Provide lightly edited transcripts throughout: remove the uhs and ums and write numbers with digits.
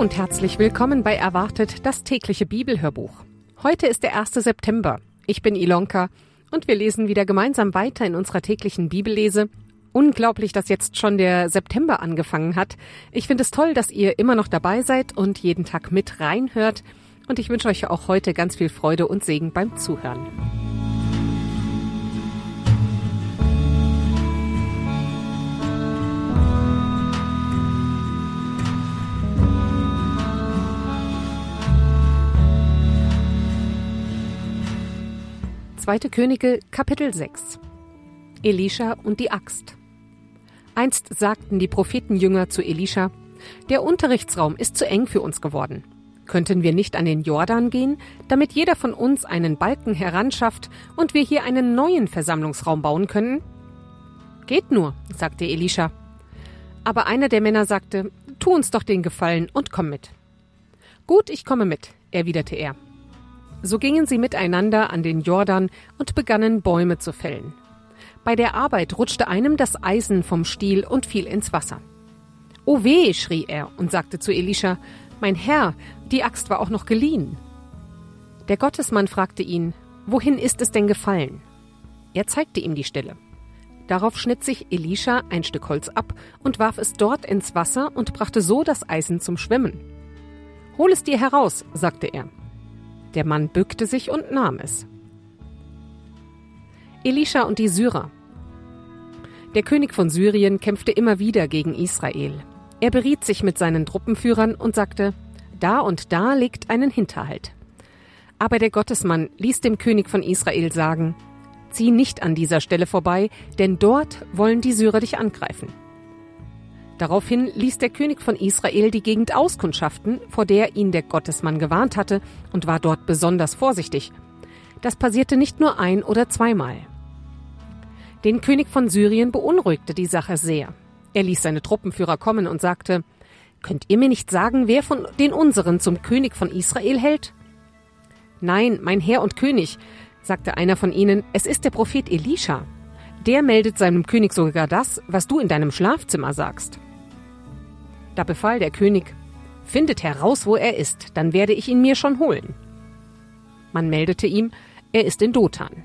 und herzlich willkommen bei Erwartet, das tägliche Bibelhörbuch. Heute ist der 1. September. Ich bin Ilonka und wir lesen wieder gemeinsam weiter in unserer täglichen Bibellese. Unglaublich, dass jetzt schon der September angefangen hat. Ich finde es toll, dass ihr immer noch dabei seid und jeden Tag mit reinhört. Und ich wünsche euch auch heute ganz viel Freude und Segen beim Zuhören. Zweite Könige, Kapitel 6. Elisha und die Axt. Einst sagten die Prophetenjünger zu Elisha: Der Unterrichtsraum ist zu eng für uns geworden. Könnten wir nicht an den Jordan gehen, damit jeder von uns einen Balken heranschafft und wir hier einen neuen Versammlungsraum bauen können? Geht nur, sagte Elisha. Aber einer der Männer sagte: Tu uns doch den Gefallen und komm mit. Gut, ich komme mit, erwiderte er. So gingen sie miteinander an den Jordan und begannen Bäume zu fällen. Bei der Arbeit rutschte einem das Eisen vom Stiel und fiel ins Wasser. »O weh«, schrie er und sagte zu Elisha: »Mein Herr, die Axt war auch noch geliehen.« Der Gottesmann fragte ihn: »Wohin ist es denn gefallen?« Er zeigte ihm die Stelle. Darauf schnitt sich Elisha ein Stück Holz ab und warf es dort ins Wasser und brachte so das Eisen zum Schwimmen. »Hol es dir heraus«, sagte er. Der Mann bückte sich und nahm es. Elisha und die Syrer. Der König von Syrien kämpfte immer wieder gegen Israel. Er beriet sich mit seinen Truppenführern und sagte: Da und da liegt einen Hinterhalt. Aber der Gottesmann ließ dem König von Israel sagen: Zieh nicht an dieser Stelle vorbei, denn dort wollen die Syrer dich angreifen. Daraufhin ließ der König von Israel die Gegend auskundschaften, vor der ihn der Gottesmann gewarnt hatte, und war dort besonders vorsichtig. Das passierte nicht nur ein- oder zweimal. Den König von Syrien beunruhigte die Sache sehr. Er ließ seine Truppenführer kommen und sagte: Könnt ihr mir nicht sagen, wer von den unseren zum König von Israel hält? Nein, mein Herr und König, sagte einer von ihnen, es ist der Prophet Elisha. Der meldet seinem König sogar das, was du in deinem Schlafzimmer sagst. Da befahl der König: Findet heraus, wo er ist, dann werde ich ihn mir schon holen. Man meldete ihm, er ist in Dothan.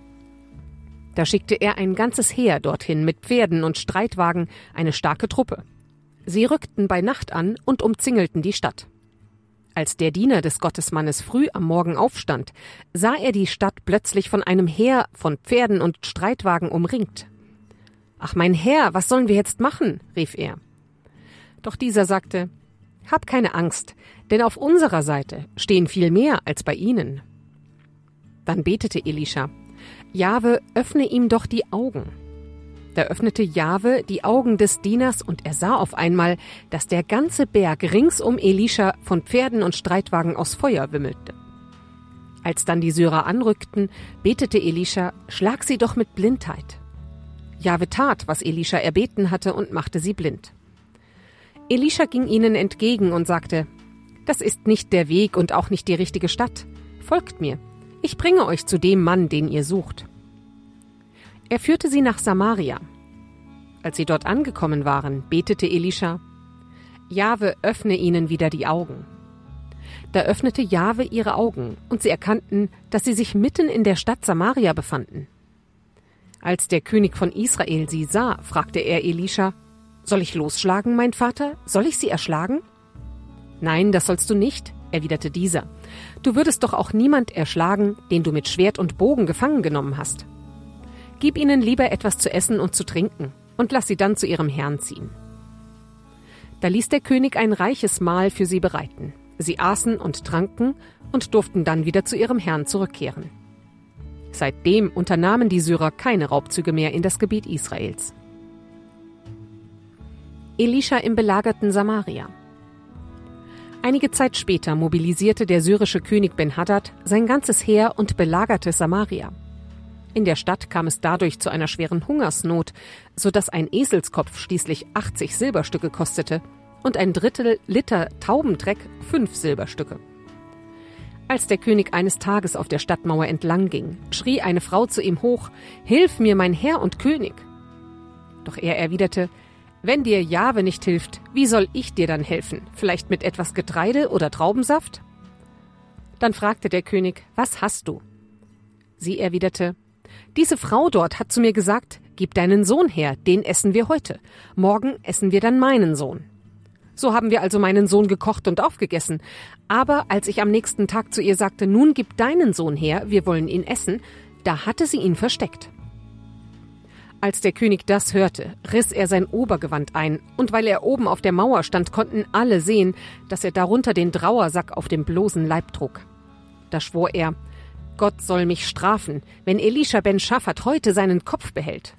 Da schickte er ein ganzes Heer dorthin mit Pferden und Streitwagen, eine starke Truppe. Sie rückten bei Nacht an und umzingelten die Stadt. Als der Diener des Gottesmannes früh am Morgen aufstand, sah er die Stadt plötzlich von einem Heer von Pferden und Streitwagen umringt. »Ach, mein Herr, was sollen wir jetzt machen?« rief er. Doch dieser sagte: »Hab keine Angst, denn auf unserer Seite stehen viel mehr als bei ihnen.« Dann betete Elisha: »Jahwe, öffne ihm doch die Augen.« Da öffnete Jahwe die Augen des Dieners, und er sah auf einmal, dass der ganze Berg rings um Elisha von Pferden und Streitwagen aus Feuer wimmelte. Als dann die Syrer anrückten, betete Elisha: »Schlag sie doch mit Blindheit.« Jahwe tat, was Elisha erbeten hatte, und machte sie blind. Elisha ging ihnen entgegen und sagte: »Das ist nicht der Weg und auch nicht die richtige Stadt. Folgt mir, ich bringe euch zu dem Mann, den ihr sucht.« Er führte sie nach Samaria. Als sie dort angekommen waren, betete Elisha: »Jahwe, öffne ihnen wieder die Augen.« Da öffnete Jahwe ihre Augen, und sie erkannten, dass sie sich mitten in der Stadt Samaria befanden. Als der König von Israel sie sah, fragte er Elisha: »Soll ich losschlagen, mein Vater? Soll ich sie erschlagen?« »Nein, das sollst du nicht«, erwiderte dieser. »Du würdest doch auch niemand erschlagen, den du mit Schwert und Bogen gefangen genommen hast. Gib ihnen lieber etwas zu essen und zu trinken und lass sie dann zu ihrem Herrn ziehen.« Da ließ der König ein reiches Mahl für sie bereiten. Sie aßen und tranken und durften dann wieder zu ihrem Herrn zurückkehren. Seitdem unternahmen die Syrer keine Raubzüge mehr in das Gebiet Israels. Elisha im belagerten Samaria. Einige Zeit später mobilisierte der syrische König Ben-Hadad sein ganzes Heer und belagerte Samaria. In der Stadt kam es dadurch zu einer schweren Hungersnot, sodass ein Eselskopf schließlich 80 Silberstücke kostete und ein Drittel Liter Taubendreck 5 Silberstücke. Als der König eines Tages auf der Stadtmauer entlang ging, schrie eine Frau zu ihm hoch: »Hilf mir, mein Herr und König!« Doch er erwiderte: Wenn dir Jahwe nicht hilft, wie soll ich dir dann helfen? Vielleicht mit etwas Getreide oder Traubensaft? Dann fragte der König, was hast du? Sie erwiderte, diese Frau dort hat zu mir gesagt, gib deinen Sohn her, den essen wir heute. Morgen essen wir dann meinen Sohn. So haben wir also meinen Sohn gekocht und aufgegessen. Aber als ich am nächsten Tag zu ihr sagte, nun gib deinen Sohn her, wir wollen ihn essen, da hatte sie ihn versteckt. Als der König das hörte, riss er sein Obergewand ein, und weil er oben auf der Mauer stand, konnten alle sehen, dass er darunter den Trauersack auf dem bloßen Leib trug. Da schwor er, Gott soll mich strafen, wenn Elisha ben Schafat heute seinen Kopf behält.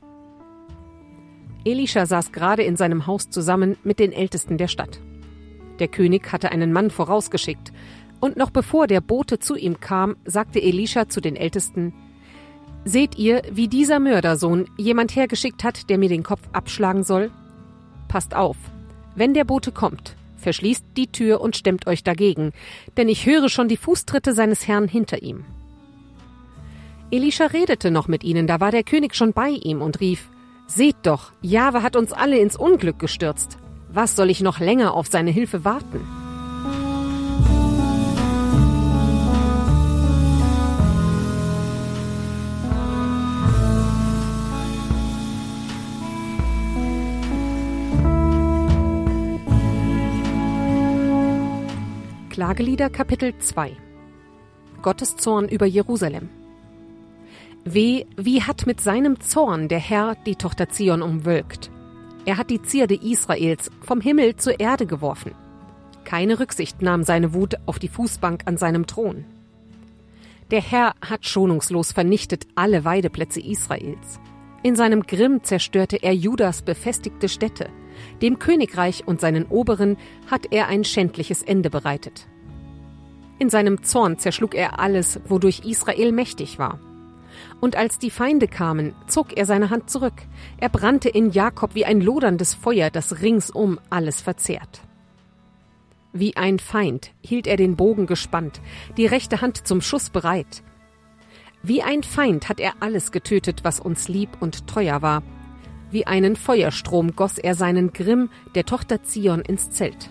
Elisha saß gerade in seinem Haus zusammen mit den Ältesten der Stadt. Der König hatte einen Mann vorausgeschickt, und noch bevor der Bote zu ihm kam, sagte Elisha zu den Ältesten, »Seht ihr, wie dieser Mördersohn jemand hergeschickt hat, der mir den Kopf abschlagen soll? Passt auf, wenn der Bote kommt, verschließt die Tür und stemmt euch dagegen, denn ich höre schon die Fußtritte seines Herrn hinter ihm.« Elisha redete noch mit ihnen, da war der König schon bei ihm und rief, »Seht doch, Jahwe hat uns alle ins Unglück gestürzt. Was soll ich noch länger auf seine Hilfe warten?« Klagelieder Kapitel 2 Gottes Zorn über Jerusalem. Weh, wie hat mit seinem Zorn der Herr die Tochter Zion umwölkt. Er hat die Zierde Israels vom Himmel zur Erde geworfen. Keine Rücksicht nahm seine Wut auf die Fußbank an seinem Thron. Der Herr hat schonungslos vernichtet alle Weideplätze Israels. In seinem Grimm zerstörte er Judas befestigte Städte. Dem Königreich und seinen Oberen hat er ein schändliches Ende bereitet. In seinem Zorn zerschlug er alles, wodurch Israel mächtig war. Und als die Feinde kamen, zog er seine Hand zurück. Er brannte in Jakob wie ein loderndes Feuer, das ringsum alles verzehrt. Wie ein Feind hielt er den Bogen gespannt, die rechte Hand zum Schuss bereit. Wie ein Feind hat er alles getötet, was uns lieb und teuer war. Wie einen Feuerstrom goss er seinen Grimm der Tochter Zion ins Zelt.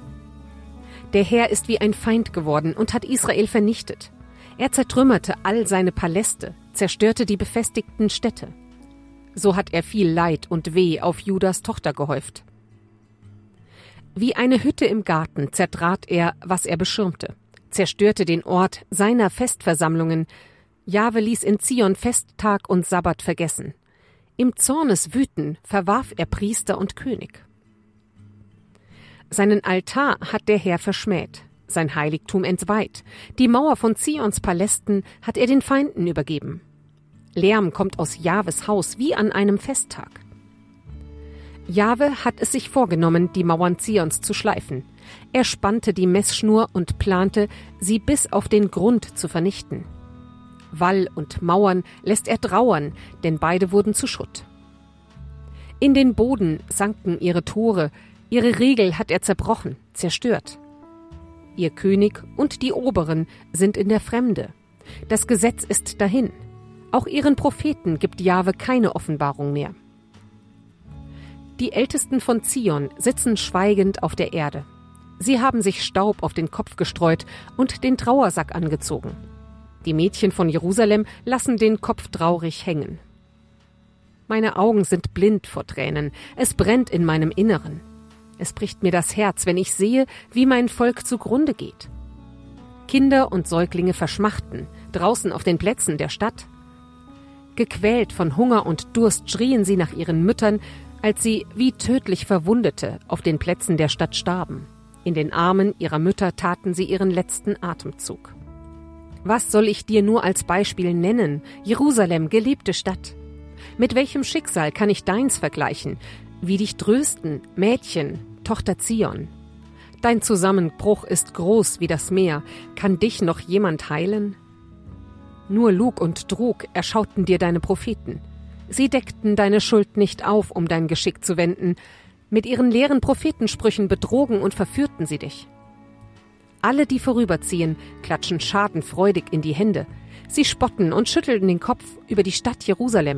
Der Herr ist wie ein Feind geworden und hat Israel vernichtet. Er zertrümmerte all seine Paläste, zerstörte die befestigten Städte. So hat er viel Leid und Weh auf Judas Tochter gehäuft. Wie eine Hütte im Garten zertrat er, was er beschirmte, zerstörte den Ort seiner Festversammlungen. Jahwe ließ in Zion Festtag und Sabbat vergessen. Im Zorneswüten verwarf er Priester und König. Seinen Altar hat der Herr verschmäht, sein Heiligtum entweiht. Die Mauer von Zions Palästen hat er den Feinden übergeben. Lärm kommt aus Jahwes Haus wie an einem Festtag. Jahwe hat es sich vorgenommen, die Mauern Zions zu schleifen. Er spannte die Messschnur und plante, sie bis auf den Grund zu vernichten. Wall und Mauern lässt er trauern, denn beide wurden zu Schutt. In den Boden sanken ihre Tore, ihre Riegel hat er zerbrochen, zerstört. Ihr König und die Oberen sind in der Fremde. Das Gesetz ist dahin. Auch ihren Propheten gibt Jahwe keine Offenbarung mehr. Die Ältesten von Zion sitzen schweigend auf der Erde. Sie haben sich Staub auf den Kopf gestreut und den Trauersack angezogen. Die Mädchen von Jerusalem lassen den Kopf traurig hängen. Meine Augen sind blind vor Tränen, es brennt in meinem Inneren. Es bricht mir das Herz, wenn ich sehe, wie mein Volk zugrunde geht. Kinder und Säuglinge verschmachten, draußen auf den Plätzen der Stadt. Gequält von Hunger und Durst schrien sie nach ihren Müttern, als sie wie tödlich Verwundete auf den Plätzen der Stadt starben. In den Armen ihrer Mütter taten sie ihren letzten Atemzug. Was soll ich dir nur als Beispiel nennen, Jerusalem, geliebte Stadt? Mit welchem Schicksal kann ich deins vergleichen? Wie dich trösten, Mädchen, Tochter Zion? Dein Zusammenbruch ist groß wie das Meer. Kann dich noch jemand heilen? Nur Lug und Trug erschauten dir deine Propheten. Sie deckten deine Schuld nicht auf, um dein Geschick zu wenden. Mit ihren leeren Prophetensprüchen betrogen und verführten sie dich. Alle, die vorüberziehen, klatschen schadenfreudig in die Hände. Sie spotten und schütteln den Kopf über die Stadt Jerusalem.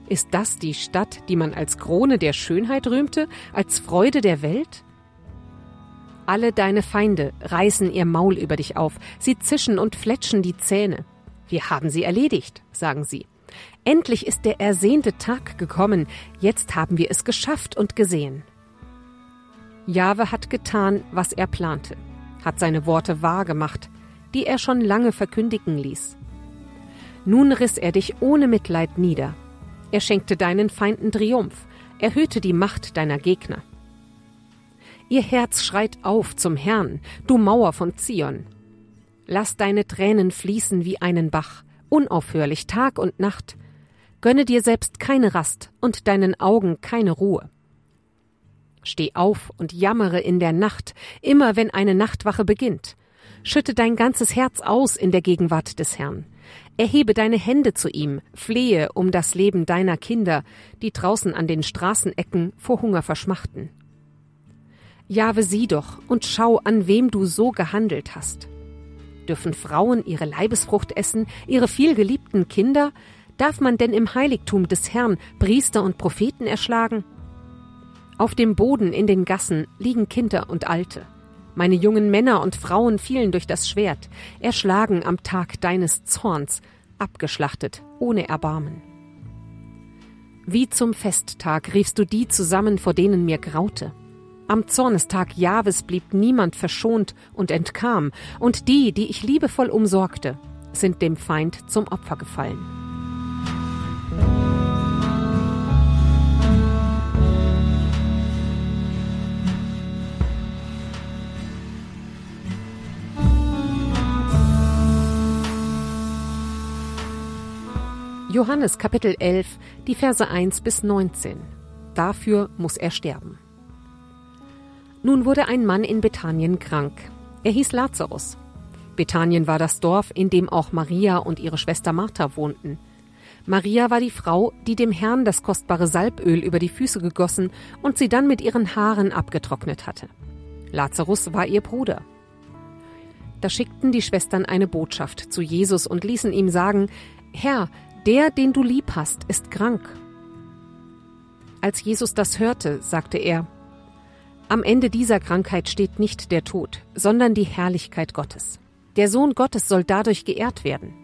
Ist das die Stadt, die man als Krone der Schönheit rühmte, als Freude der Welt? Alle deine Feinde reißen ihr Maul über dich auf, sie zischen und fletschen die Zähne. Wir haben sie erledigt, sagen sie. Endlich ist der ersehnte Tag gekommen, jetzt haben wir es geschafft und gesehen. Jahwe hat getan, was er plante, hat seine Worte wahr gemacht, die er schon lange verkündigen ließ. Nun riss er dich ohne Mitleid nieder. Er schenkte deinen Feinden Triumph, erhöhte die Macht deiner Gegner. Ihr Herz schreit auf zum Herrn, du Mauer von Zion. Lass deine Tränen fließen wie einen Bach, unaufhörlich Tag und Nacht. Gönne dir selbst keine Rast und deinen Augen keine Ruhe. Steh auf und jammere in der Nacht, immer wenn eine Nachtwache beginnt. Schütte dein ganzes Herz aus in der Gegenwart des Herrn. Erhebe deine Hände zu ihm, flehe um das Leben deiner Kinder, die draußen an den Straßenecken vor Hunger verschmachten. Jahwe, sieh doch und schau, an wem du so gehandelt hast. Dürfen Frauen ihre Leibesfrucht essen, ihre vielgeliebten Kinder? Darf man denn im Heiligtum des Herrn Priester und Propheten erschlagen? Auf dem Boden in den Gassen liegen Kinder und Alte. Meine jungen Männer und Frauen fielen durch das Schwert, erschlagen am Tag deines Zorns, abgeschlachtet, ohne Erbarmen. Wie zum Festtag riefst du die zusammen, vor denen mir graute. Am Zornestag Jahwes blieb niemand verschont und entkam, und die, die ich liebevoll umsorgte, sind dem Feind zum Opfer gefallen. Johannes Kapitel 11, die Verse 1 bis 19. Dafür muss er sterben. Nun wurde ein Mann in Bethanien krank. Er hieß Lazarus. Bethanien war das Dorf, in dem auch Maria und ihre Schwester Martha wohnten. Maria war die Frau, die dem Herrn das kostbare Salböl über die Füße gegossen und sie dann mit ihren Haaren abgetrocknet hatte. Lazarus war ihr Bruder. Da schickten die Schwestern eine Botschaft zu Jesus und ließen ihm sagen: Herr, der, den du lieb hast, ist krank. Als Jesus das hörte, sagte er: Am Ende dieser Krankheit steht nicht der Tod, sondern die Herrlichkeit Gottes. Der Sohn Gottes soll dadurch geehrt werden.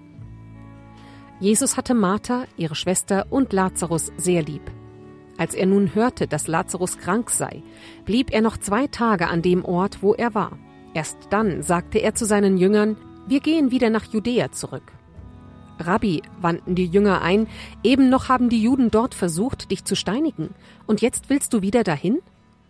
Jesus hatte Martha, ihre Schwester und Lazarus sehr lieb. Als er nun hörte, dass Lazarus krank sei, blieb er noch 2 Tage an dem Ort, wo er war. Erst dann sagte er zu seinen Jüngern: Wir gehen wieder nach Judäa zurück. Rabbi, wandten die Jünger ein, eben noch haben die Juden dort versucht, dich zu steinigen, und jetzt willst du wieder dahin?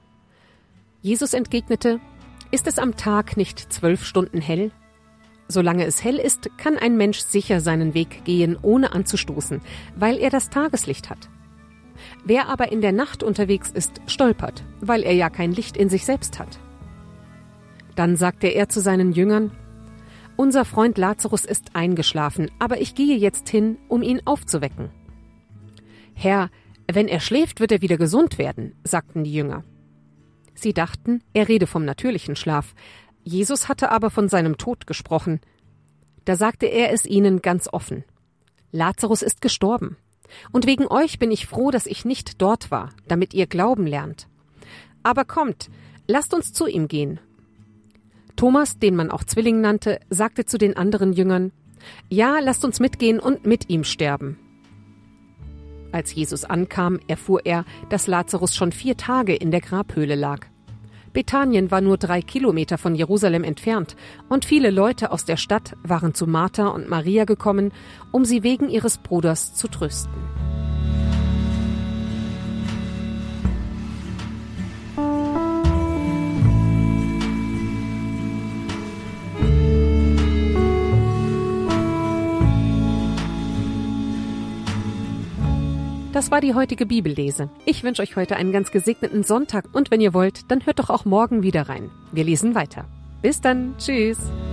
Jesus entgegnete: Ist es am Tag nicht 12 Stunden hell? Solange es hell ist, kann ein Mensch sicher seinen Weg gehen, ohne anzustoßen, weil er das Tageslicht hat. Wer aber in der Nacht unterwegs ist, stolpert, weil er ja kein Licht in sich selbst hat. Dann sagte er zu seinen Jüngern: Unser Freund Lazarus ist eingeschlafen, aber ich gehe jetzt hin, um ihn aufzuwecken. Herr, wenn er schläft, wird er wieder gesund werden, sagten die Jünger. Sie dachten, er rede vom natürlichen Schlaf. Jesus hatte aber von seinem Tod gesprochen. Da sagte er es ihnen ganz offen: Lazarus ist gestorben. Und wegen euch bin ich froh, dass ich nicht dort war, damit ihr glauben lernt. Aber kommt, lasst uns zu ihm gehen. Thomas, den man auch Zwilling nannte, sagte zu den anderen Jüngern: Ja, lasst uns mitgehen und mit ihm sterben. Als Jesus ankam, erfuhr er, dass Lazarus schon 4 Tage in der Grabhöhle lag. Bethanien war nur 3 Kilometer von Jerusalem entfernt, und viele Leute aus der Stadt waren zu Martha und Maria gekommen, um sie wegen ihres Bruders zu trösten. Das war die heutige Bibellese. Ich wünsche euch heute einen ganz gesegneten Sonntag und wenn ihr wollt, dann hört doch auch morgen wieder rein. Wir lesen weiter. Bis dann. Tschüss.